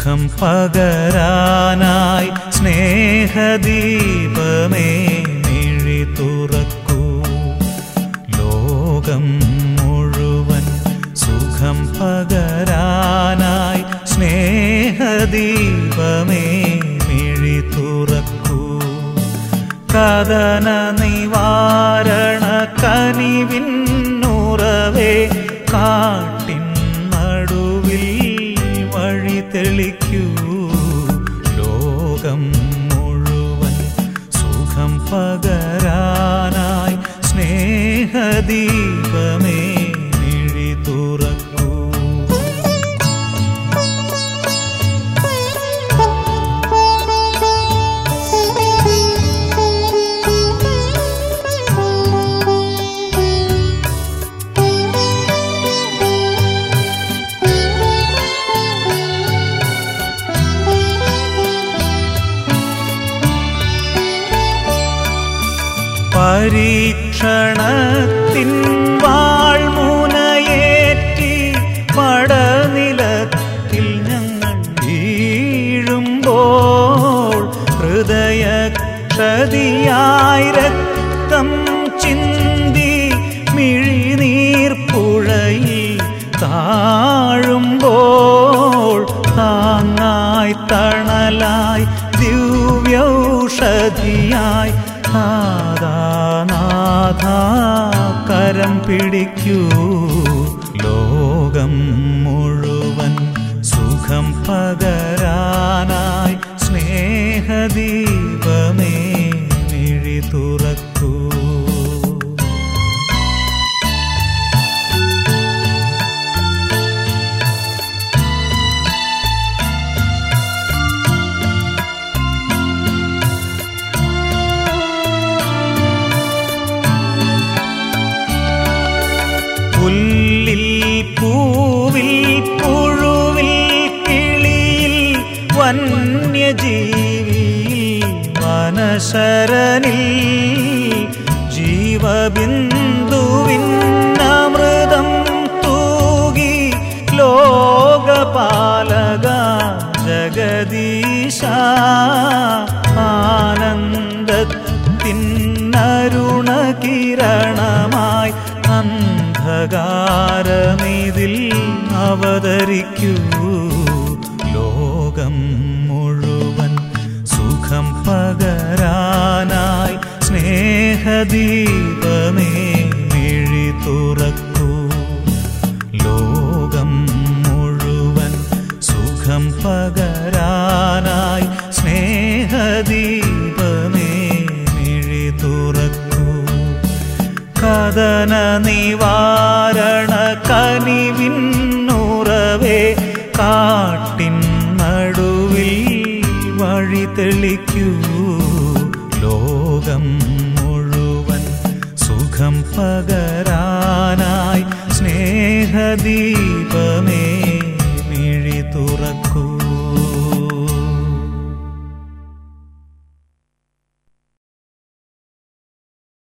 സുഖം പകരാനായി സ്നേഹദീപമേ മിഴി തുറക്കൂ. ലോകം മുഴുവൻ സുഖം പകരാനായി സ്നേഹദീപമേ മിഴി തുറക്കൂ. കഥന നിവാരണ കനിവിന്നുറവേ കാട്ടിൻ നടുവിൽ വഴി തെളിക്കൂ. ലോകം മുഴുവൻ സുഖം പകരാനായി സ്നേഹദീപമേ മിഴി തുറക്കൂ. പരീക്ഷണത്തിൻ വാൾമുനയേറ്റി പടനിലത്തിൽ ഞങ്ങൾ വീഴുമ്പോൾ ഹൃദയക്ഷതിയായി രക്തം ചിന്തി മിഴിനീർപ്പുഴയിൽ താഴുമ്പോൾ താങ്ങായി തണലായി ദിവ്യൗഷധിയായി നാഥ കരം പിടിക്കൂ. ലോകം മുഴുവൻ സുഖം പകരാനായി സ്നേഹദീപമേ മിഴി തുറക്കൂ. പുല്ലിൽ പൂവിൽ പുഴുവിൽ കിളിയിൽ വന്യജീവിയിൽ വനശരനിൽ ജീവബിന്ദുവിന്നമൃതം തൂകി ലോകപാലക ജഗദീശ ആനന്ദത്തിന്നരുണകിരണമായി അന്ധകാരമിതിൽ അവതരിക്കൂ. ലോകം മുഴുവൻ സുഖം പകരാനായി സ്നേഹദീപമേ മിഴി തുറക്കൂ. ലോകം മുഴുവൻ സുഖം പകരാനായി സ്നേഹദീപമേ മിഴി തുറക്കൂ. കഥന നിവാരണ കനിവിന്നുറവേ കാട്ടിൻ നടുവിൽ വഴി തെളിക്കൂ. ലോകം മുഴുവൻ സുഖം പകരാനായി സ്നേഹദീപമേ